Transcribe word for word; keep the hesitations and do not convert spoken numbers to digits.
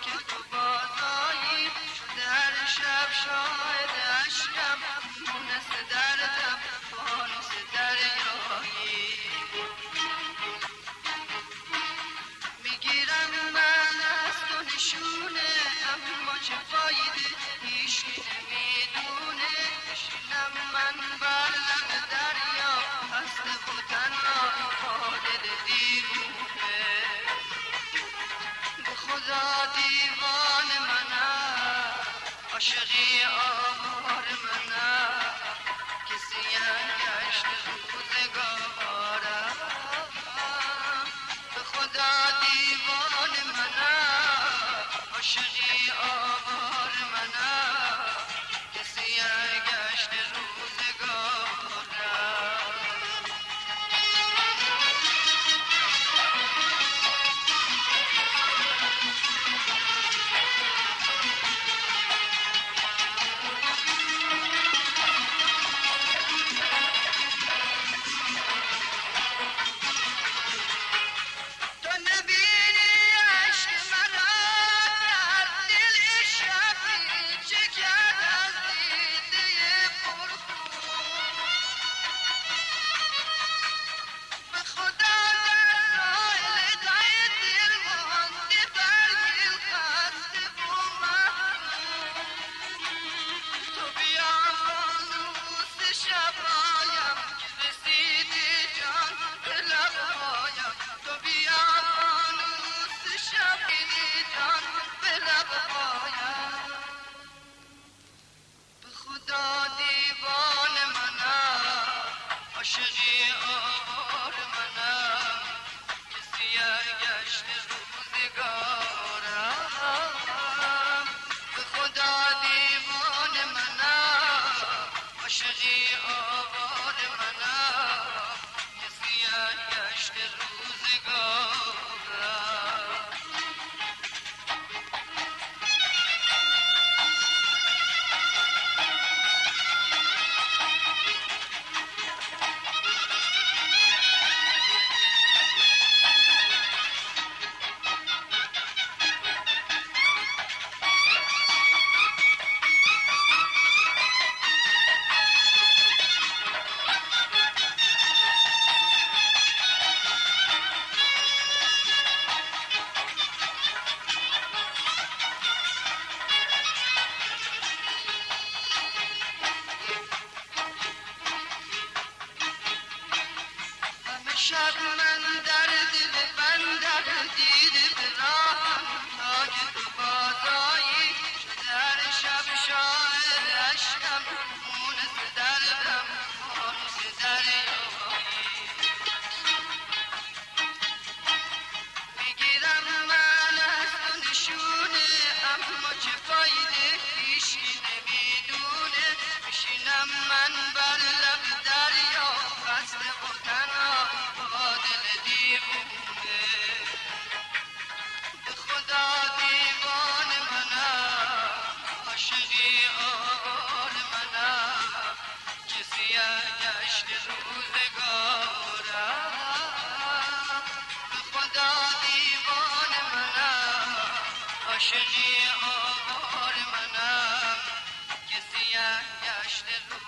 که تو بازایی شده هر شب شاهد عشقم مونس دردم فانوس دریایی میگیرم من از تو نشونه اما چه فایده هیچکی نمیدونه بشینم من بر لب دریا خسته و تنها با دل دیوونه به خدا دیوان منم عاشقی آوار منم کسی گشت روزگارم به خدا دیوان منم عاشقی آوار منم کسی گشت روزگارم عاشقی آوار منم کسی گشت روزگارم به خدا دیوان منم عاشقی آوار منم کسی گشت روزگارم شب من در دل بندر دیده به راهم تا که تو بازایی شده هر شب شاهد عشقم مونس دردم فانوس دریایی میگیرم من از تو نشونه اما چه فایده هیچکی نمیدونه میشینم من بر لب دریا خسته و تنها دل دیوونه به خدا دیوان منم عاشقی آوار منم کسی گشت روزگارم به خدا دیوان منم عاشقی آوار منم کسی گشت روزگارم